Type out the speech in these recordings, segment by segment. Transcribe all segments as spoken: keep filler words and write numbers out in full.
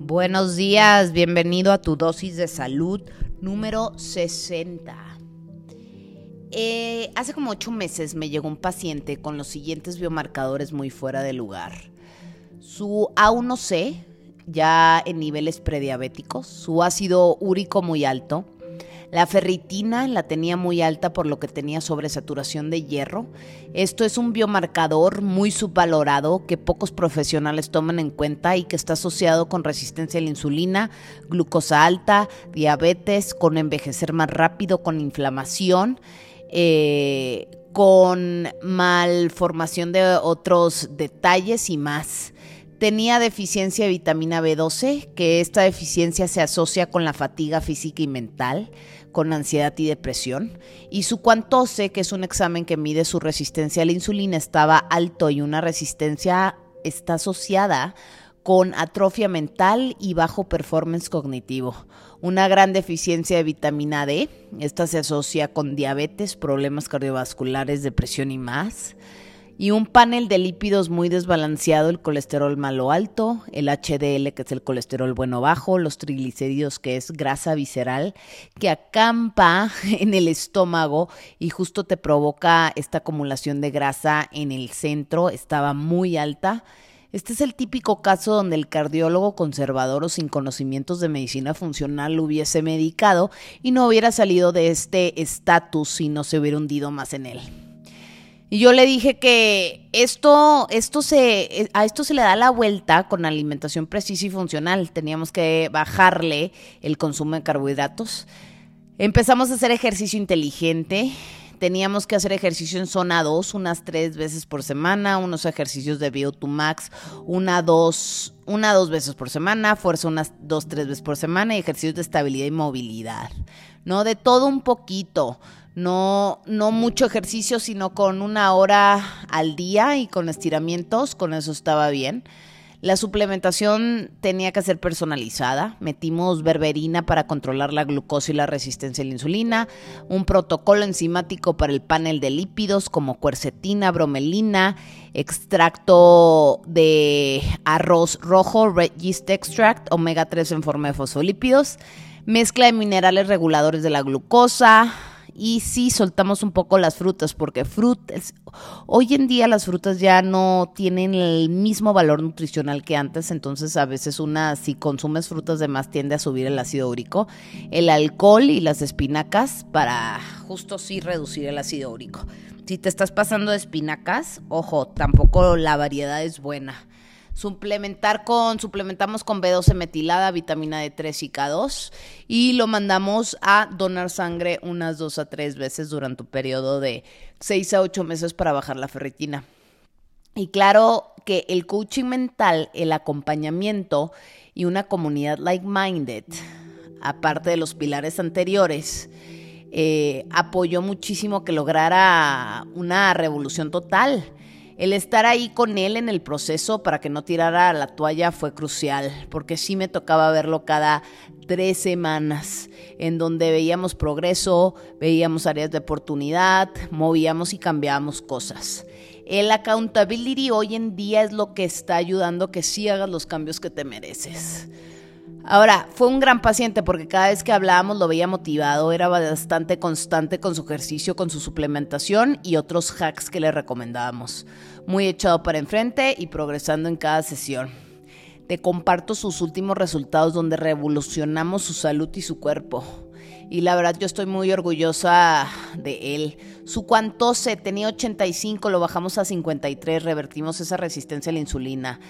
Buenos días, bienvenido a tu dosis de salud número sesenta. Eh, hace como ocho meses me llegó un paciente con los siguientes biomarcadores muy fuera de lugar. Su A uno C, ya en niveles prediabéticos, su ácido úrico muy alto, la ferritina la tenía muy alta por lo que tenía sobresaturación de hierro. Esto es un biomarcador muy subvalorado que pocos profesionales toman en cuenta y que está asociado con resistencia a la insulina, glucosa alta, diabetes, con envejecer más rápido, con inflamación, eh, con malformación de otros detalles y más. Tenía deficiencia de vitamina B doce, que esta deficiencia se asocia con la fatiga física y mental, con ansiedad y depresión, y su Quantose, que es un examen que mide su resistencia a la insulina, estaba alto, y una resistencia está asociada con atrofia mental y bajo performance cognitivo. Una gran deficiencia de vitamina D, esta se asocia con diabetes, problemas cardiovasculares, depresión y más. Y un panel de lípidos muy desbalanceado, el colesterol malo alto, el H D L, que es el colesterol bueno bajo, los triglicéridos, que es grasa visceral, que acampa en el estómago y justo te provoca esta acumulación de grasa en el centro, estaba muy alta. Este es el típico caso donde el cardiólogo conservador o sin conocimientos de medicina funcional lo hubiese medicado y no hubiera salido de este estatus si no se hubiera hundido más en él. Y yo le dije que esto, esto se, a esto se le da la vuelta con alimentación precisa y funcional. Teníamos que bajarle el consumo de carbohidratos. Empezamos a hacer ejercicio inteligente. Teníamos que hacer ejercicio en zona dos unas tres veces por semana, unos ejercicios de V O dos Max una, dos, una, dos veces por semana, fuerza unas dos, tres veces por semana y ejercicios de estabilidad y movilidad, ¿no? De todo un poquito. No, no mucho ejercicio, sino con una hora al día y con estiramientos, con eso estaba bien. La suplementación tenía que ser personalizada. Metimos berberina para controlar la glucosa y la resistencia a la insulina, un protocolo enzimático para el panel de lípidos como quercetina, bromelina, extracto de arroz rojo, red yeast extract, omega tres en forma de fosfolípidos, mezcla de minerales reguladores de la glucosa. Y sí, soltamos un poco las frutas, porque frutas, hoy en día las frutas ya no tienen el mismo valor nutricional que antes, entonces a veces una, si consumes frutas de más, tiende a subir el ácido úrico. El alcohol y las espinacas para justo sí reducir el ácido úrico. Si te estás pasando de espinacas, ojo, tampoco la variedad es buena. Suplementar con, suplementamos con B doce metilada, vitamina D tres y K dos y lo mandamos a donar sangre unas dos a tres veces durante un periodo de seis a ocho meses para bajar la ferritina. Y claro que el coaching mental, el acompañamiento y una comunidad like-minded, aparte de los pilares anteriores, eh, apoyó muchísimo que lograra una revolución total. El estar ahí con él en el proceso para que no tirara la toalla fue crucial, porque sí me tocaba verlo cada tres semanas, en donde veíamos progreso, veíamos áreas de oportunidad, movíamos y cambiábamos cosas. El accountability hoy en día es lo que está ayudando a que sí hagas los cambios que te mereces. Ahora, fue un gran paciente porque cada vez que hablábamos lo veía motivado, era bastante constante con su ejercicio, con su suplementación y otros hacks que le recomendábamos. Muy echado para enfrente y progresando en cada sesión. Te comparto sus últimos resultados donde revolucionamos su salud y su cuerpo. Y la verdad yo estoy muy orgullosa de él. Su Quantose tenía ochenta y cinco, lo bajamos a cincuenta y tres, revertimos esa resistencia a la insulina.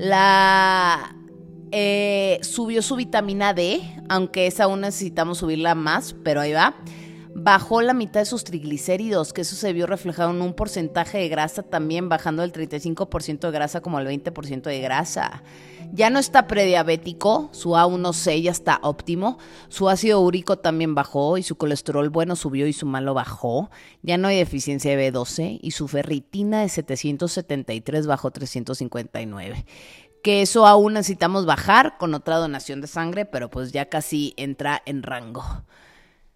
La... Eh, subió su vitamina D, aunque esa aún necesitamos subirla más, pero ahí va. Bajó la mitad de sus triglicéridos, que eso se vio reflejado en un porcentaje de grasa también, bajando del treinta y cinco por ciento de grasa como al veinte por ciento de grasa. Ya no está prediabético, su A uno C ya está óptimo, su ácido úrico también bajó y su colesterol bueno subió y su malo bajó. Ya no hay deficiencia de B doce y su ferritina de setecientos setenta y tres bajó trescientos cincuenta y nueve. Que eso aún necesitamos bajar con otra donación de sangre, pero pues ya casi entra en rango.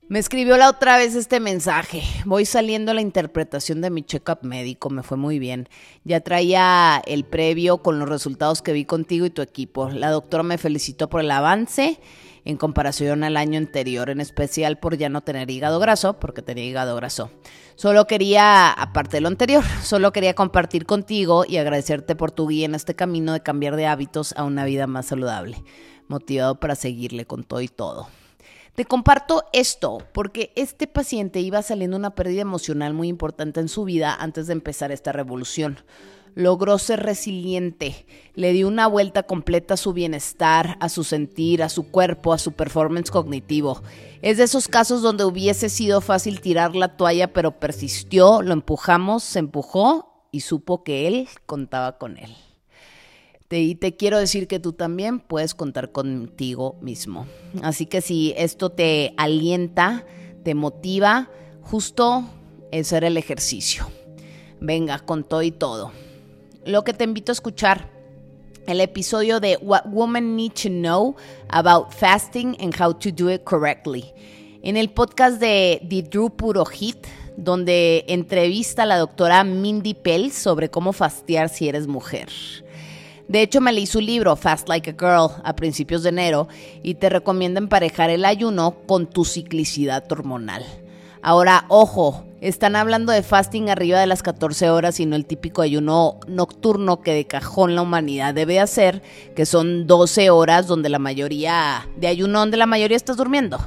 Me escribió la otra vez este mensaje. Voy saliendo a la interpretación de mi check-up médico, me fue muy bien. Ya traía el previo con los resultados que vi contigo y tu equipo. La doctora me felicitó por el avance en comparación al año anterior, en especial por ya no tener hígado graso, porque tenía hígado graso. Solo quería, aparte de lo anterior, solo quería compartir contigo y agradecerte por tu guía en este camino de cambiar de hábitos a una vida más saludable. Motivado para seguirle con todo y todo. Te comparto esto porque este paciente iba saliendo una pérdida emocional muy importante en su vida antes de empezar esta revolución. Logró ser resiliente, le dio una vuelta completa a su bienestar, a su sentir, a su cuerpo, a su performance cognitivo. Es de esos casos donde hubiese sido fácil tirar la toalla, pero persistió, lo empujamos, se empujó y supo que él contaba con él. Te, y te quiero decir que tú también puedes contar contigo mismo. Así que si esto te alienta, te motiva, justo ese era el ejercicio. Venga, con todo y todo. Lo que te invito a escuchar, el episodio de What Women Need to Know About Fasting and How to Do It Correctly. En el podcast de Didru Purohit, donde entrevista a la doctora Mindy Pelz sobre cómo fastear si eres mujer. De hecho, me leí su libro, Fast Like a Girl, a principios de enero, y te recomiendo emparejar el ayuno con tu ciclicidad hormonal. Ahora, ojo, están hablando de fasting arriba de las catorce horas y no el típico ayuno nocturno que de cajón la humanidad debe hacer, que son doce horas donde la mayoría, de ayuno donde la mayoría estás durmiendo.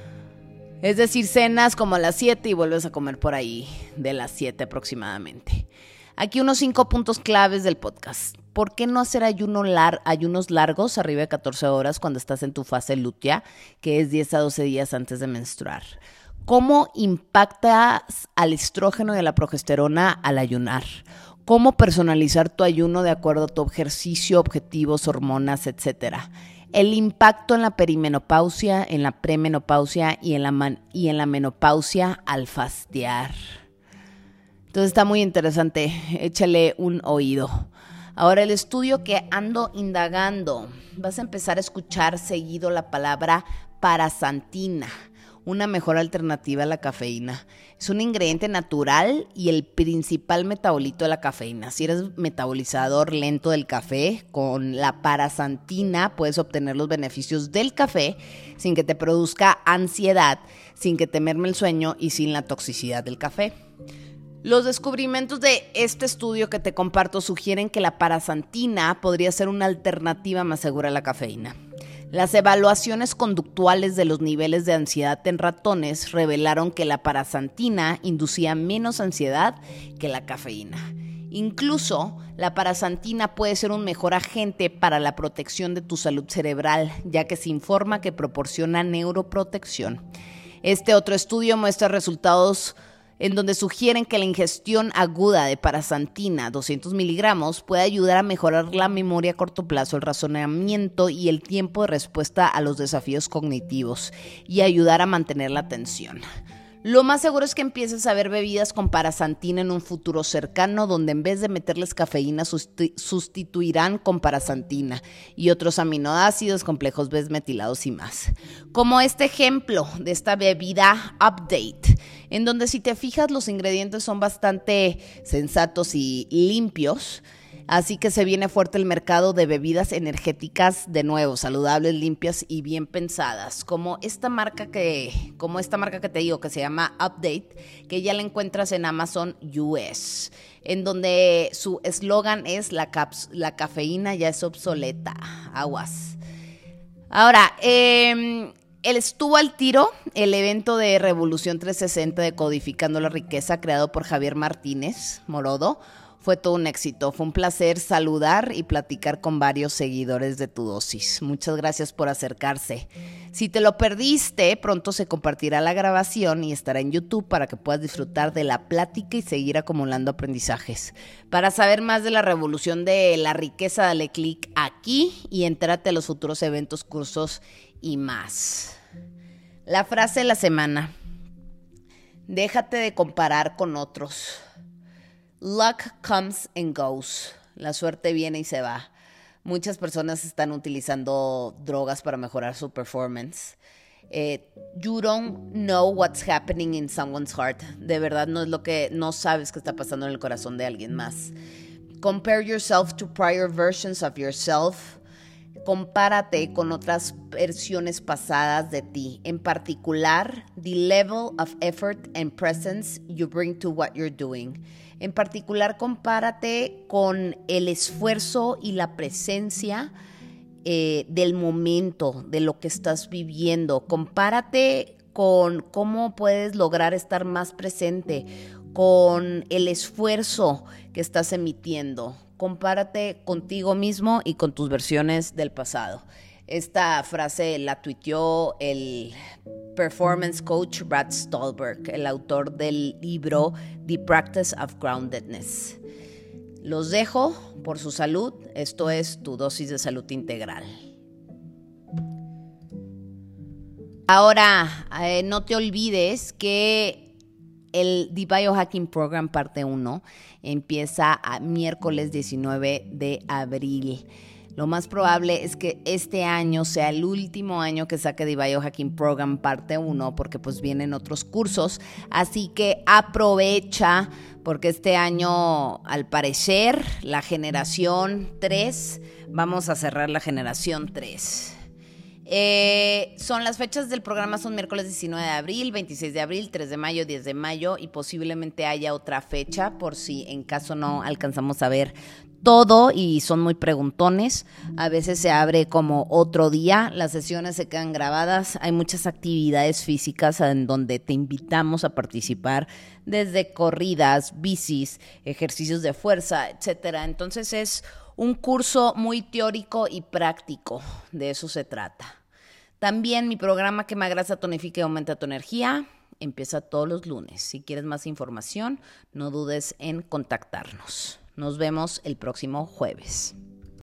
Es decir, cenas como a las siete y vuelves a comer por ahí de las siete aproximadamente. Aquí unos cinco puntos claves del podcast. ¿Por qué no hacer ayuno lar- ayunos largos arriba de catorce horas cuando estás en tu fase lútea, que es diez a doce días antes de menstruar? ¿Cómo impactas al estrógeno y a la progesterona al ayunar? ¿Cómo personalizar tu ayuno de acuerdo a tu ejercicio, objetivos, hormonas, etcétera? El impacto en la perimenopausia, en la premenopausia y en la, man- y en la menopausia al fastear. Entonces está muy interesante, échale un oído. Ahora el estudio que ando indagando, vas a empezar a escuchar seguido la palabra paraxantina, una mejor alternativa a la cafeína. Es un ingrediente natural y el principal metabolito de la cafeína. Si eres metabolizador lento del café, con la paraxantina puedes obtener los beneficios del café sin que te produzca ansiedad, sin que te merme el sueño y sin la toxicidad del café. Los descubrimientos de este estudio que te comparto sugieren que la paraxantina podría ser una alternativa más segura a la cafeína. Las evaluaciones conductuales de los niveles de ansiedad en ratones revelaron que la paraxantina inducía menos ansiedad que la cafeína. Incluso, la paraxantina puede ser un mejor agente para la protección de tu salud cerebral, ya que se informa que proporciona neuroprotección. Este otro estudio muestra resultados en donde sugieren que la ingestión aguda de paraxantina, doscientos miligramos, puede ayudar a mejorar la memoria a corto plazo, el razonamiento y el tiempo de respuesta a los desafíos cognitivos y ayudar a mantener la atención. Lo más seguro es que empieces a ver bebidas con paraxantina en un futuro cercano, donde en vez de meterles cafeína susti- sustituirán con paraxantina y otros aminoácidos, complejos B metilados y más. Como este ejemplo de esta bebida Update, en donde si te fijas los ingredientes son bastante sensatos y limpios. Así que se viene fuerte el mercado de bebidas energéticas, de nuevo, saludables, limpias y bien pensadas, como esta marca que, como esta marca que te digo, que se llama Update, que ya la encuentras en Amazon U S, en donde su eslogan es la, caps- la cafeína ya es obsoleta, aguas. Ahora, eh, él estuvo al tiro, el evento de Revolución trescientos sesenta de Codificando la Riqueza, creado por Javier Martínez Morodo. Fue todo un éxito, fue un placer saludar y platicar con varios seguidores de Tu Dosis. Muchas gracias por acercarse. Si te lo perdiste, pronto se compartirá la grabación y estará en YouTube para que puedas disfrutar de la plática y seguir acumulando aprendizajes. Para saber más de la Revolución de la Riqueza, dale clic aquí y entérate a los futuros eventos, cursos y más. La frase de la semana: déjate de comparar con otros. Luck comes and goes. La suerte viene y se va. Muchas personas están utilizando drogas para mejorar su performance. Eh, you don't know what's happening in someone's heart. De verdad no es lo que, no sabes qué está pasando en el corazón de alguien más. Compare yourself to prior versions of yourself. Compárate con otras versiones pasadas de ti. En particular, the level of effort and presence you bring to what you're doing. En particular, compárate con el esfuerzo y la presencia eh, del momento, de lo que estás viviendo. Compárate con cómo puedes lograr estar más presente, con el esfuerzo que estás emitiendo. Compárate contigo mismo y con tus versiones del pasado. Esta frase la tuiteó el performance coach Brad Stulberg, el autor del libro The Practice of Groundedness. Los dejo por su salud. Esto es tu dosis de salud integral. Ahora, eh, no te olvides que el The Biohacking Program parte uno empieza a miércoles diecinueve de abril. Lo más probable es que este año sea el último año que saque The Biohacking Program parte uno, porque pues vienen otros cursos, así que aprovecha, porque este año al parecer la generación tres, vamos a cerrar la generación tres. Eh, son las fechas del programa, son miércoles diecinueve de abril, veintiséis de abril, tres de mayo, diez de mayo, y posiblemente haya otra fecha por si en caso no alcanzamos a ver todo y son muy preguntones. A veces se abre como otro día, las sesiones se quedan grabadas, hay muchas actividades físicas en donde te invitamos a participar, desde corridas, bicis, ejercicios de fuerza, etcétera. Entonces es un curso muy teórico y práctico, de eso se trata. También mi programa Quema Grasa, Tonifica y Aumenta tu Energía empieza todos los lunes. Si quieres más información, no dudes en contactarnos. Nos vemos el próximo jueves.